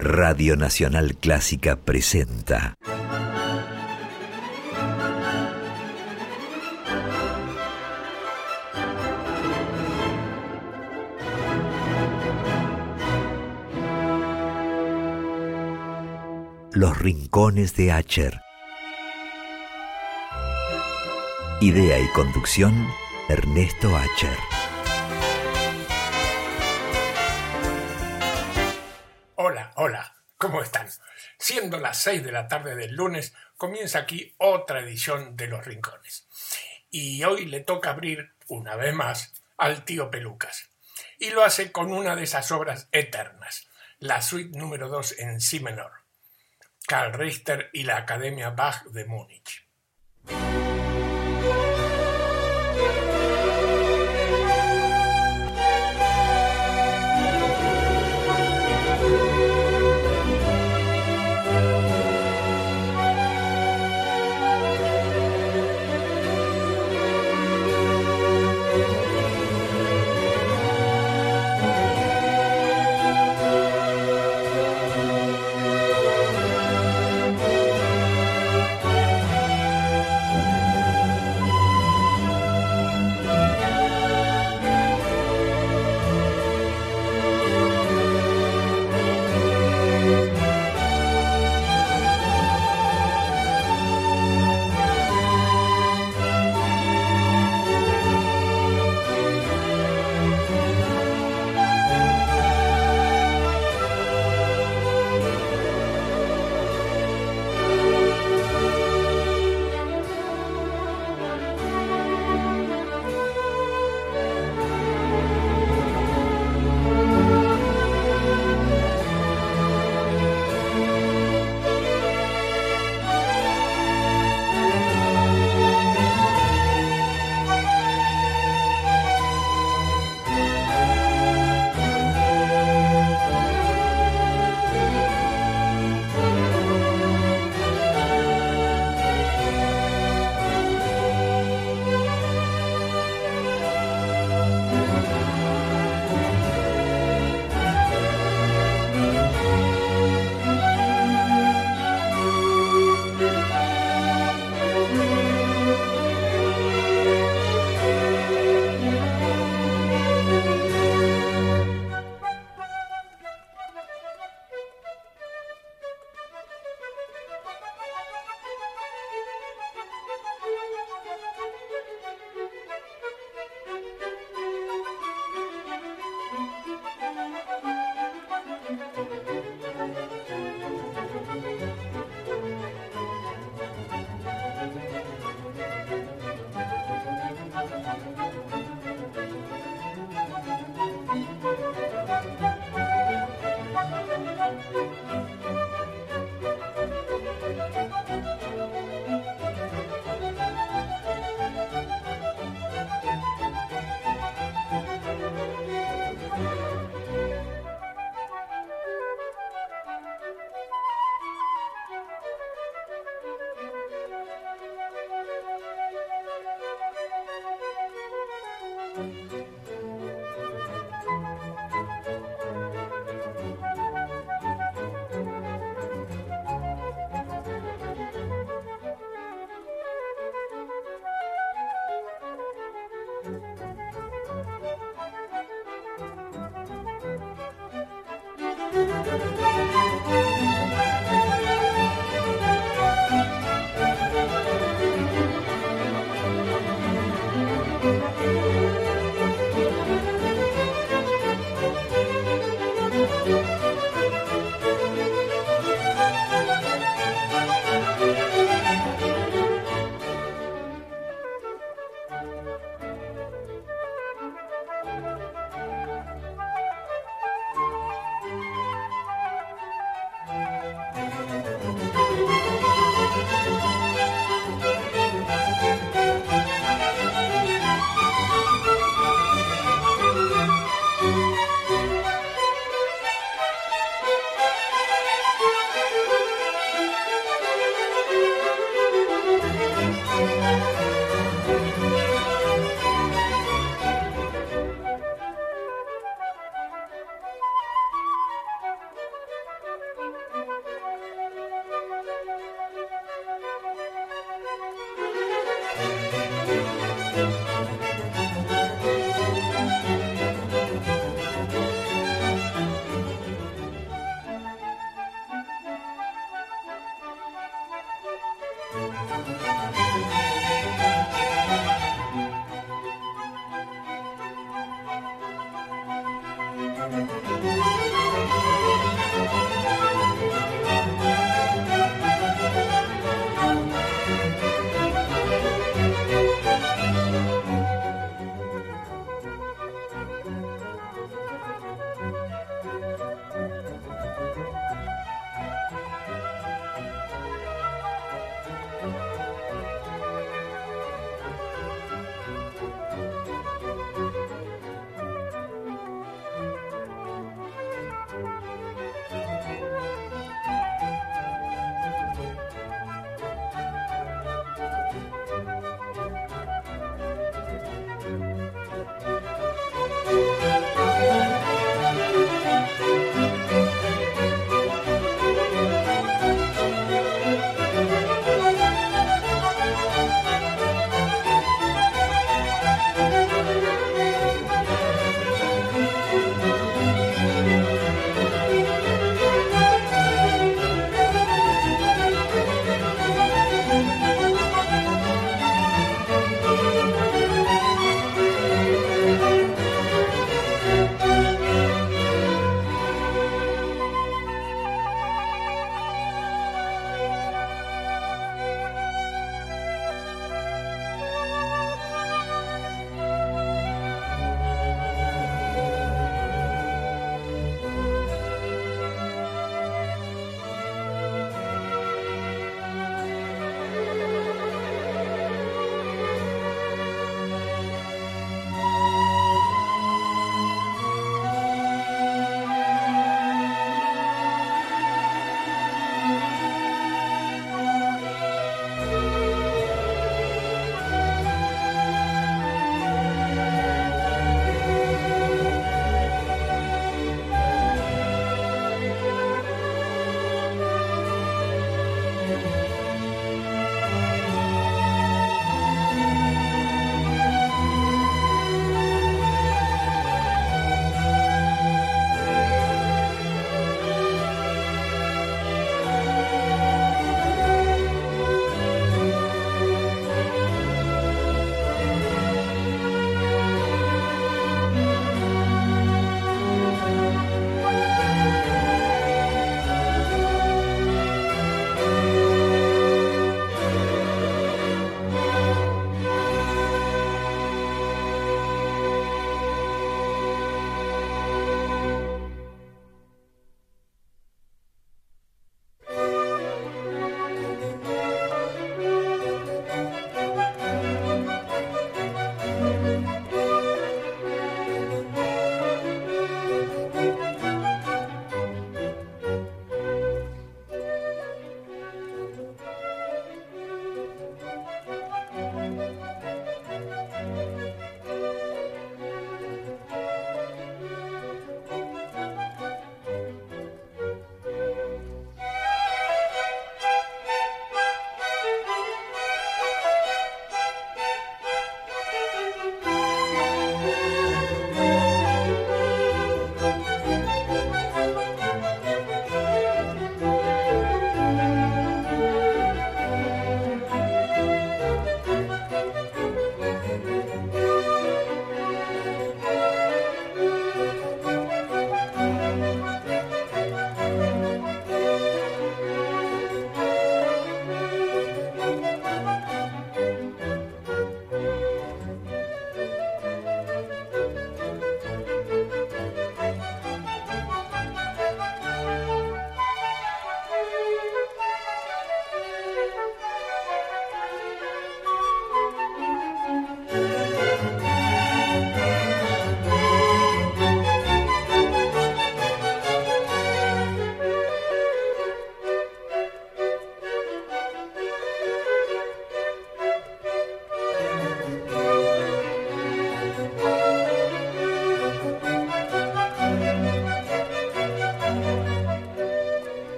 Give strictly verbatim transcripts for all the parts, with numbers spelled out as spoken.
Radio Nacional Clásica presenta Los Rincones de Acher. Idea y conducción, Ernesto Acher. Hola, hola, ¿cómo están? Siendo las seis de la tarde del lunes, comienza aquí otra edición de Los Rincones. Y hoy le toca abrir, una vez más, al tío Pelucas. Y lo hace con una de esas obras eternas, la suite número dos en si menor, Karl Richter y la Academia Bach de Múnich.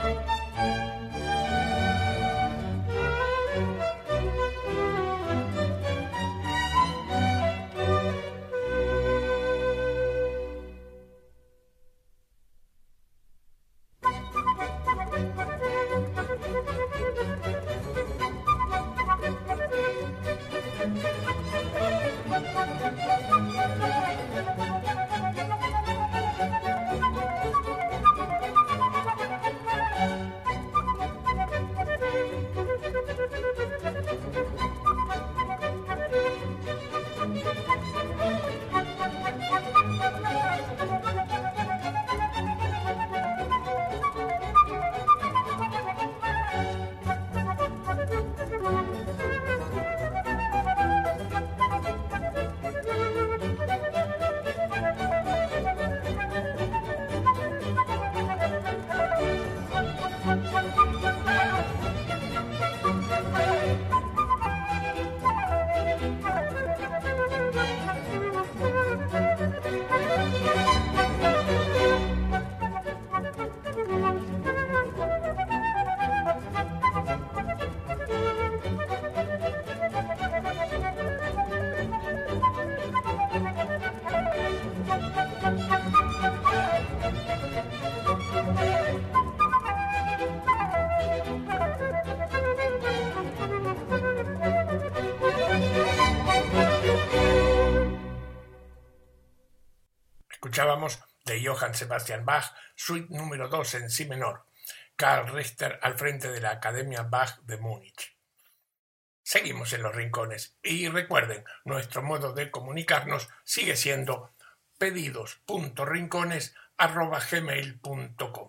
Escuchábamos de Johann Sebastian Bach, suite número dos en si menor, Karl Richter al frente de la Academia Bach de Múnich. Seguimos en los rincones y recuerden, nuestro modo de comunicarnos sigue siendo pedidos punto rincones arroba gmail punto com.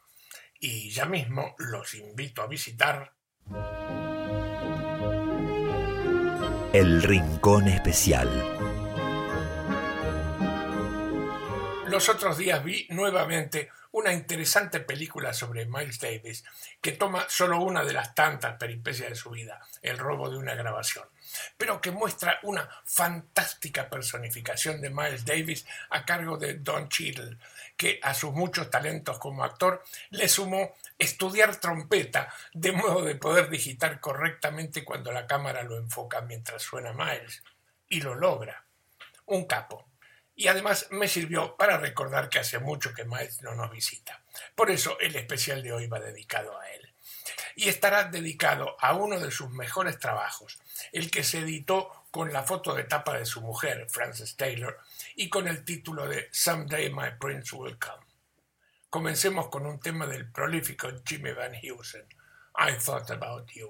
Y ya mismo los invito a visitar El Rincón Especial. Los otros días vi nuevamente una interesante película sobre Miles Davis que toma solo una de las tantas peripecias de su vida, el robo de una grabación, pero que muestra una fantástica personificación de Miles Davis a cargo de Don Cheadle, que a sus muchos talentos como actor le sumó estudiar trompeta de modo de poder digitar correctamente cuando la cámara lo enfoca mientras suena Miles, y lo logra. Un capo. Y además me sirvió para recordar que hace mucho que Miles no nos visita. Por eso el especial de hoy va dedicado a él. Y estará dedicado a uno de sus mejores trabajos, el que se editó con la foto de tapa de su mujer, Frances Taylor, y con el título de Someday My Prince Will Come. Comencemos con un tema del prolífico Jimmy Van Heusen, I Thought About You.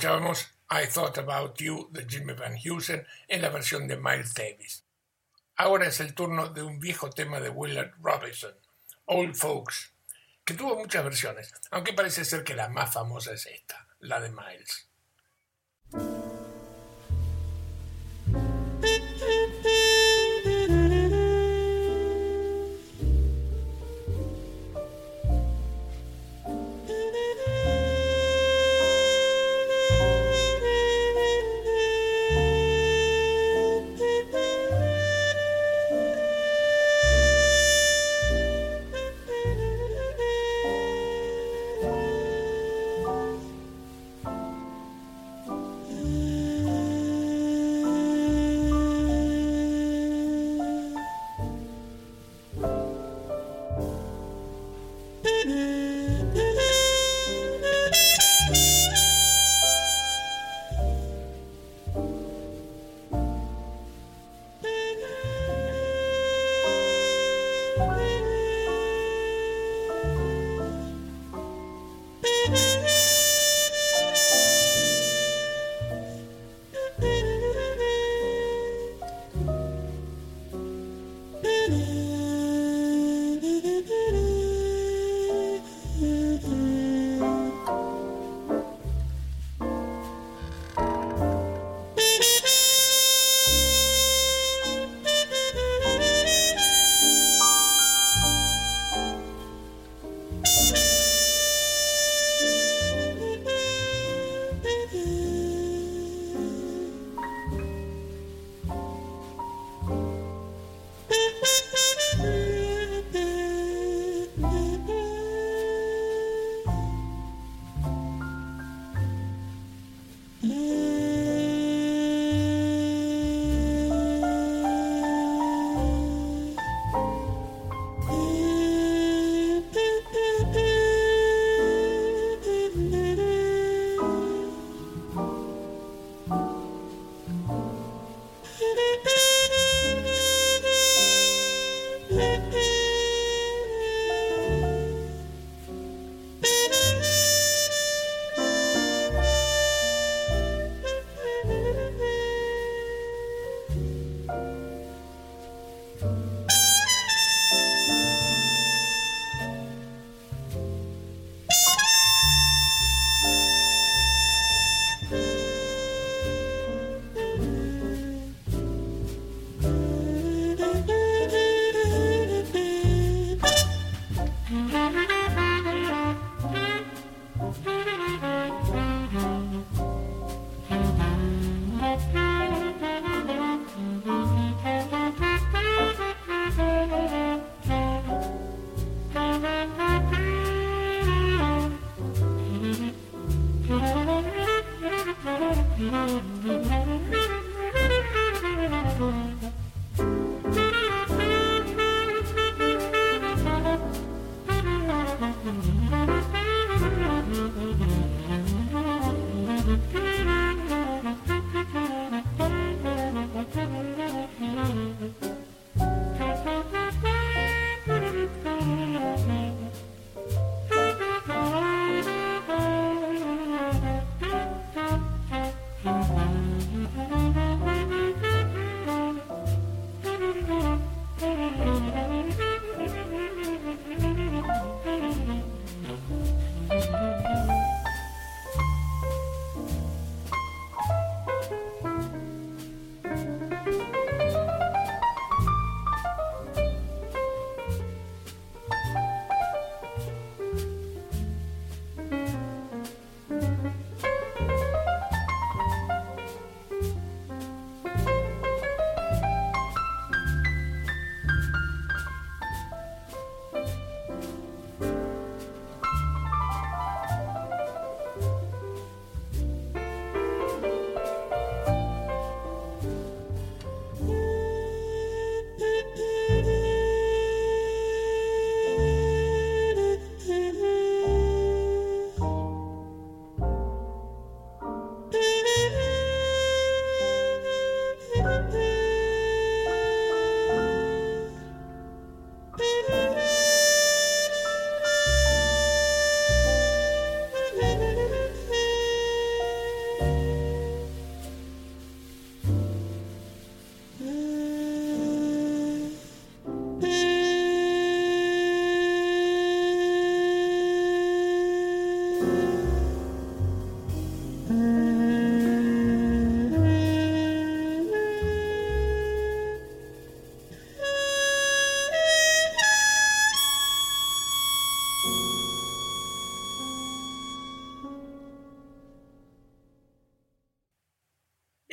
escuchábamos I Thought About You de Jimmy Van Heusen en la versión de Miles Davis. Ahora es el turno de un viejo tema de Willard Robinson, Old Folks, que tuvo muchas versiones, aunque parece ser que la más famosa es esta, la de Miles. Mm-hmm.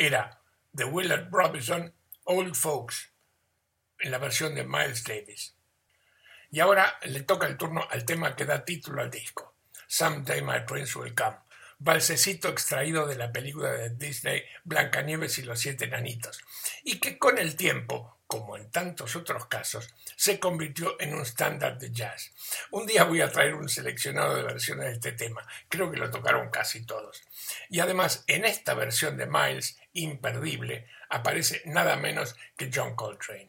era The Willard Robinson Old Folks, en la versión de Miles Davis. Y ahora le toca el turno al tema que da título al disco, Someday My Prince Will Come, balsecito extraído de la película de Disney Blancanieves y los siete enanitos, y que con el tiempo, como en tantos otros casos, se convirtió en un estándar de jazz. Un día voy a traer un seleccionado de versiones de este tema, creo que lo tocaron casi todos. Y además, en esta versión de Miles, imperdible, aparece nada menos que John Coltrane.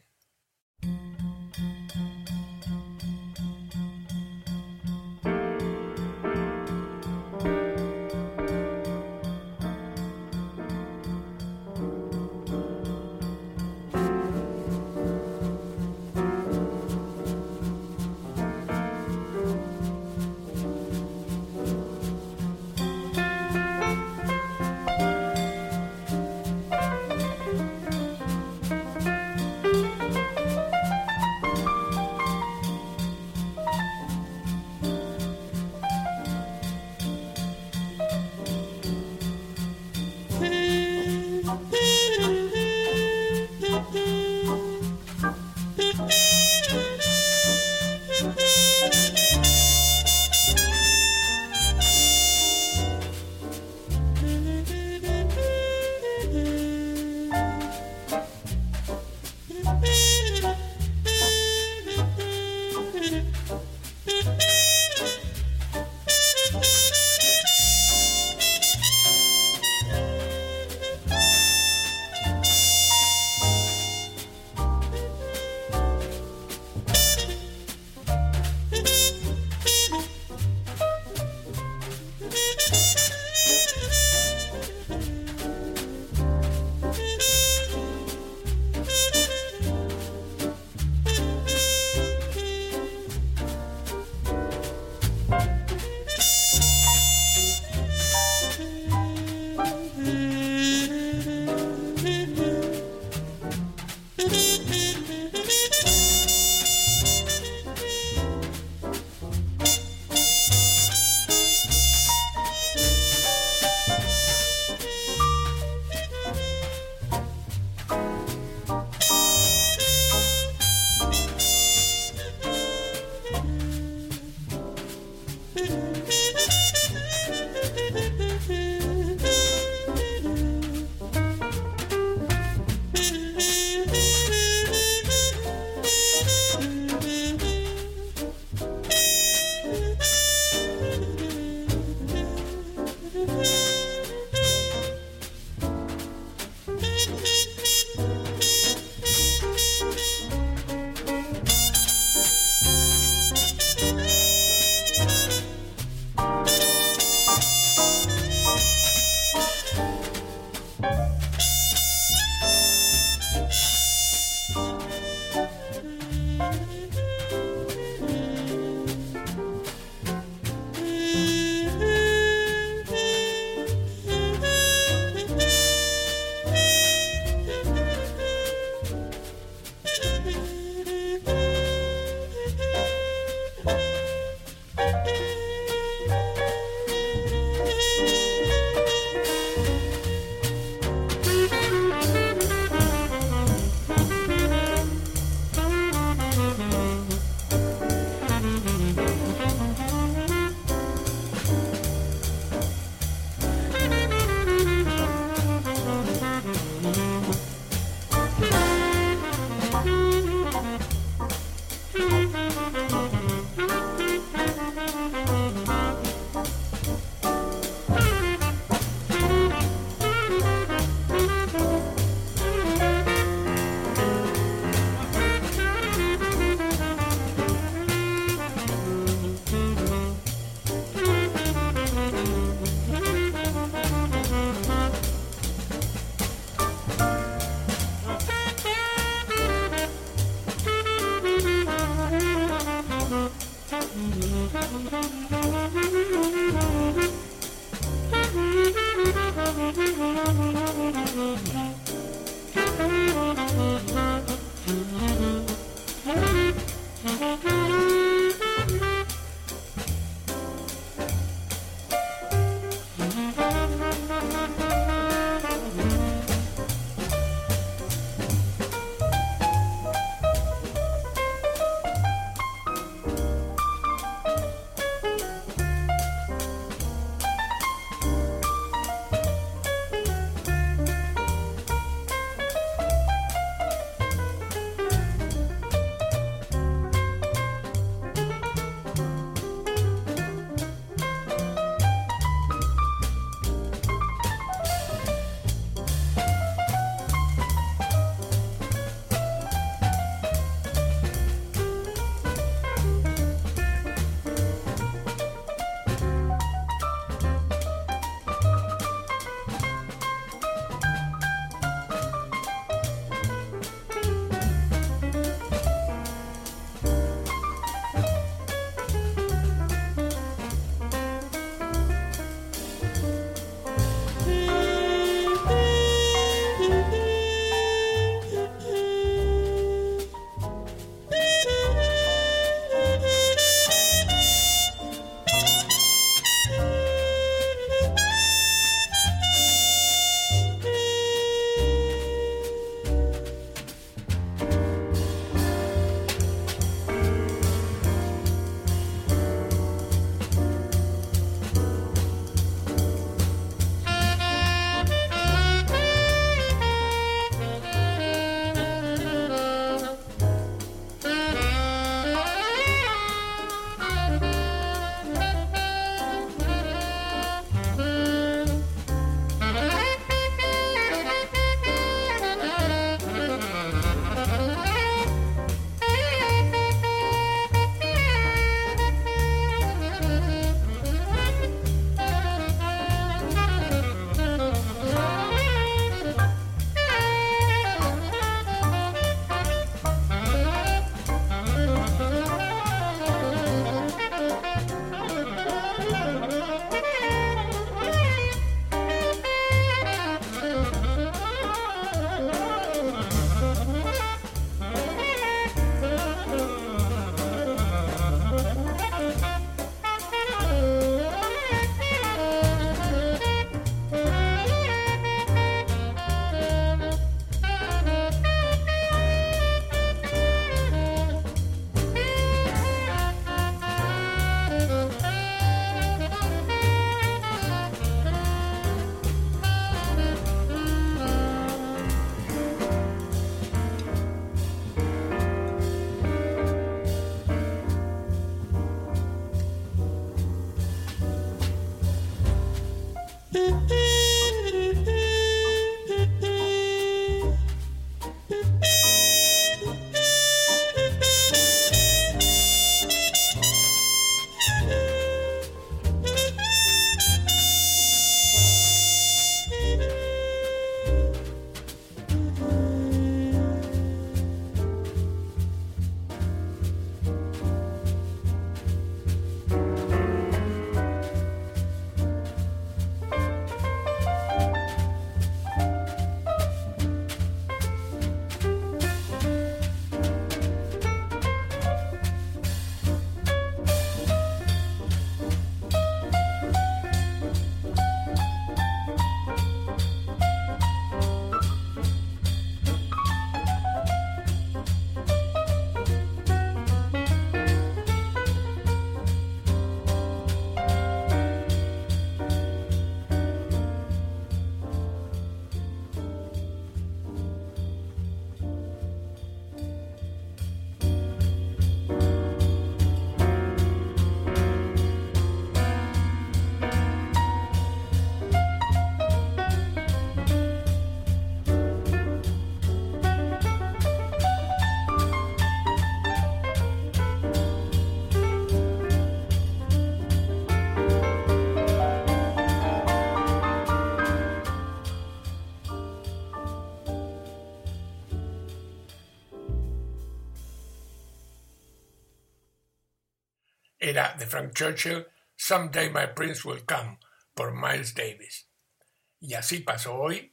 era de Frank Churchill, Someday My Prince Will Come, por Miles Davis. Y así pasó hoy.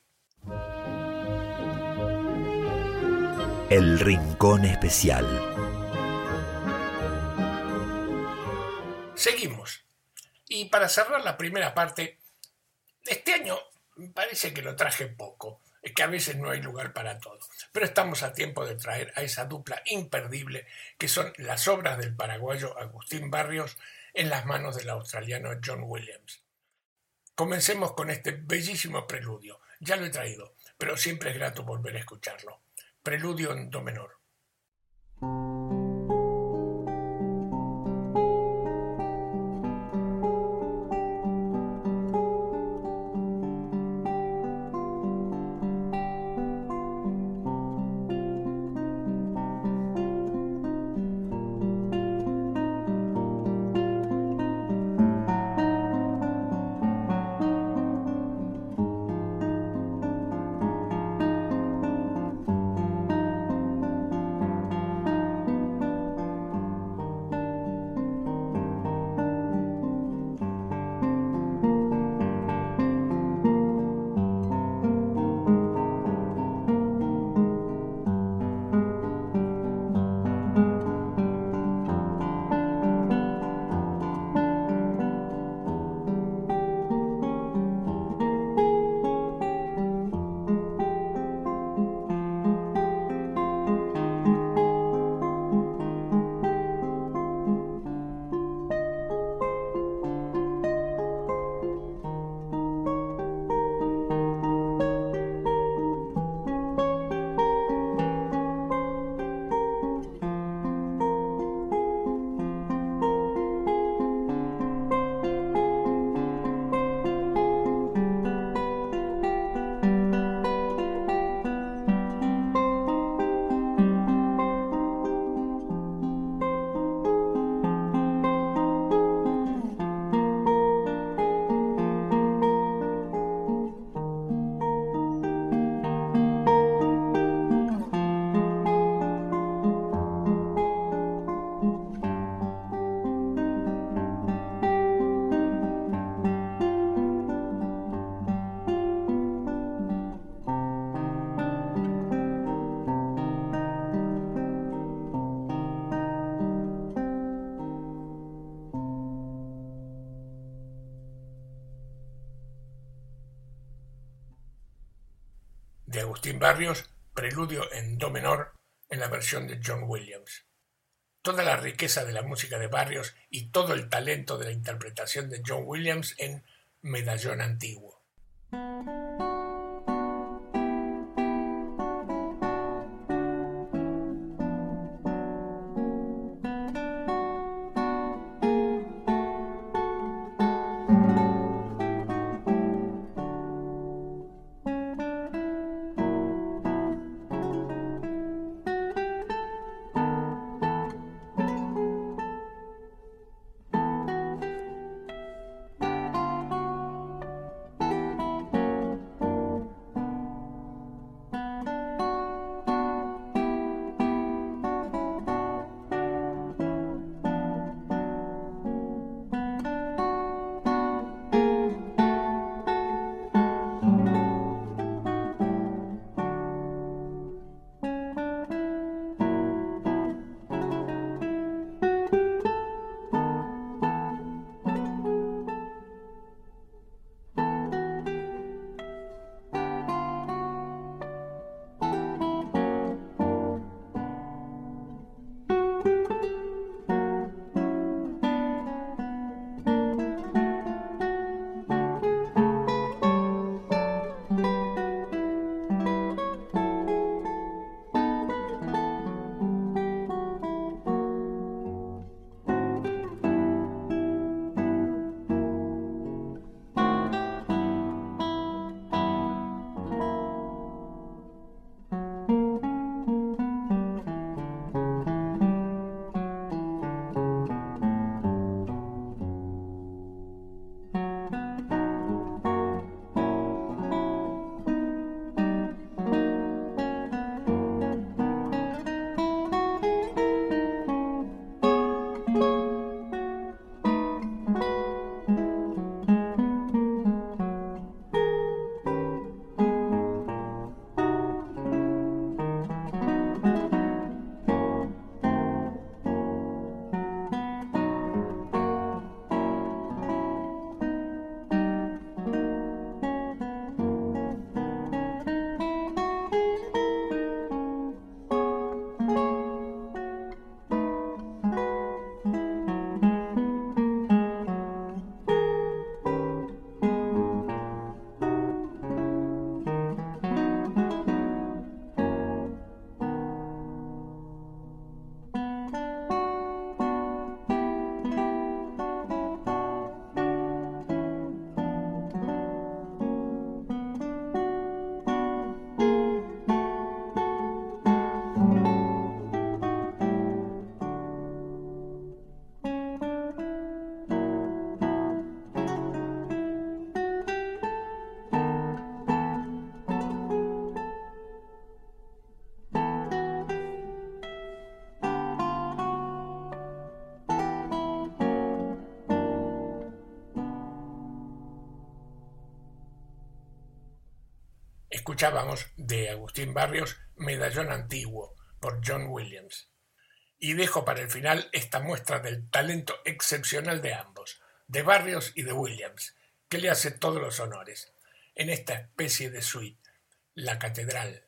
El Rincón Especial. Seguimos. Y para cerrar la primera parte, este año parece que lo traje poco, es que a veces no hay lugar para todo, pero estamos a tiempo de traer a esa dupla imperdible que son las obras del paraguayo Agustín Barrios en las manos del australiano John Williams. Comencemos con este bellísimo preludio. Ya lo he traído, pero siempre es grato volver a escucharlo. Preludio en do menor. De Agustín Barrios, preludio en do menor en la versión de John Williams. Toda la riqueza de la música de Barrios y todo el talento de la interpretación de John Williams en Medallón Antiguo. escuchábamos de Agustín Barrios Medallón Antiguo por John Williams. Y dejo para el final esta muestra del talento excepcional de ambos, de Barrios y de Williams, que le hace todos los honores, en esta especie de suite, La Catedral.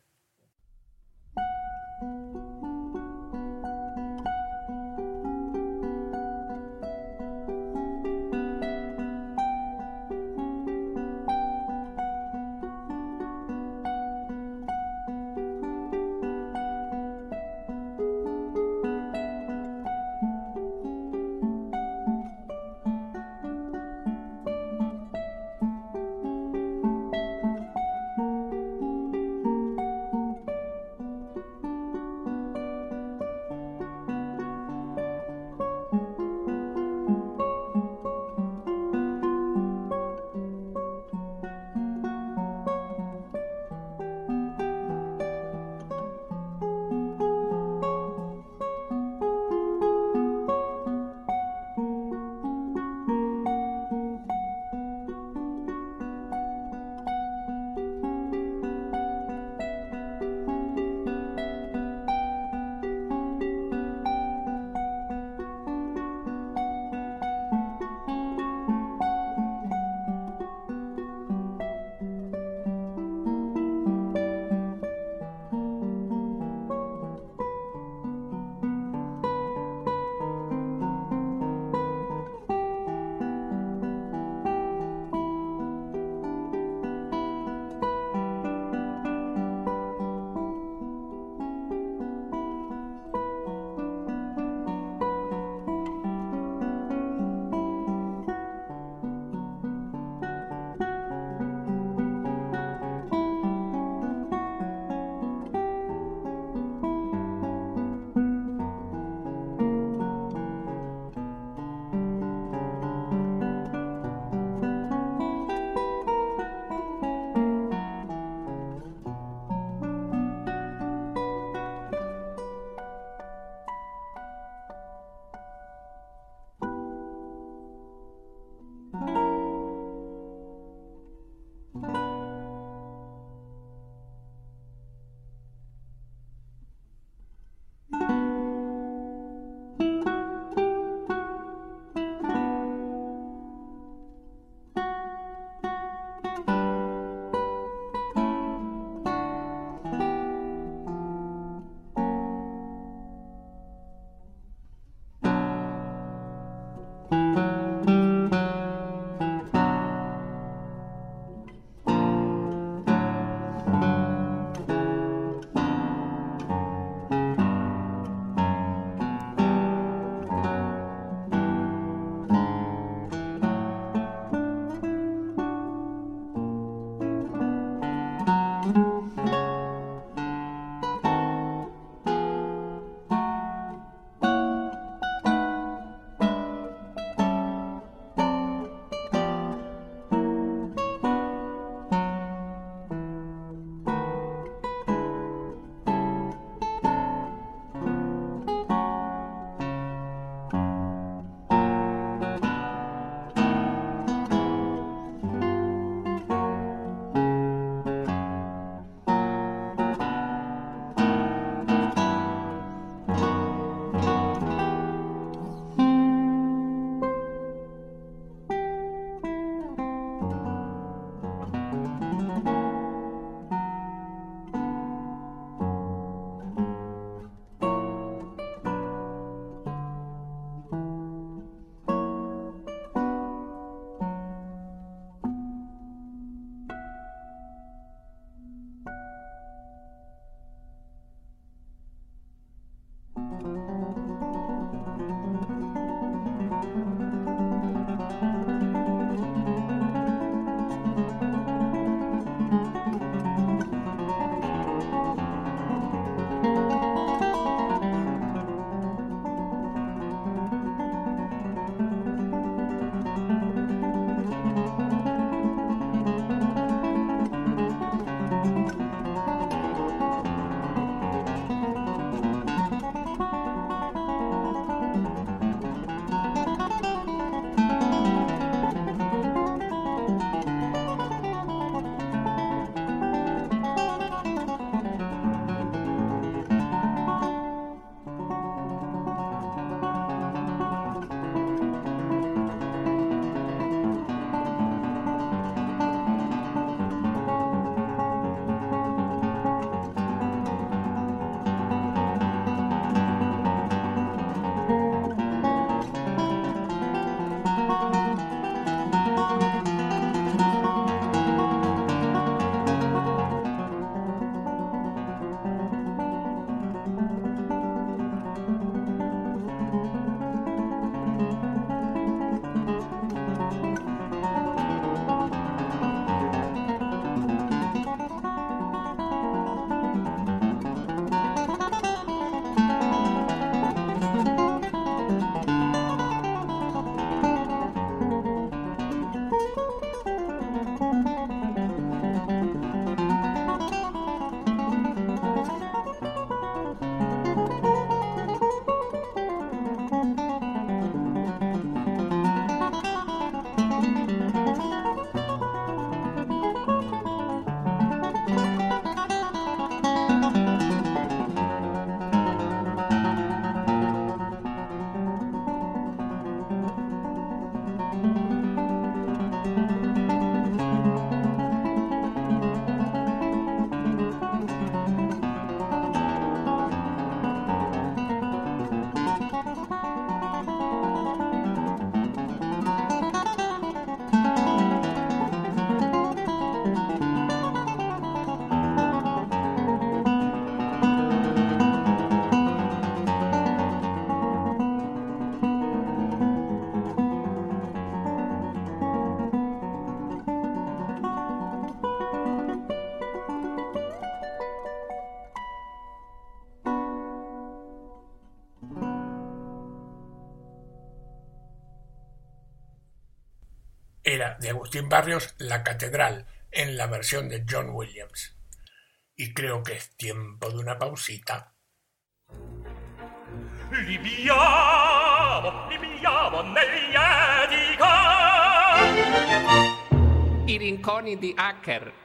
era de Agustín Barrios, La Catedral, en la versión de John Williams. Y creo que es tiempo de una pausita. Libiamo, libiamo negli Etica. I rinconi di Hacker.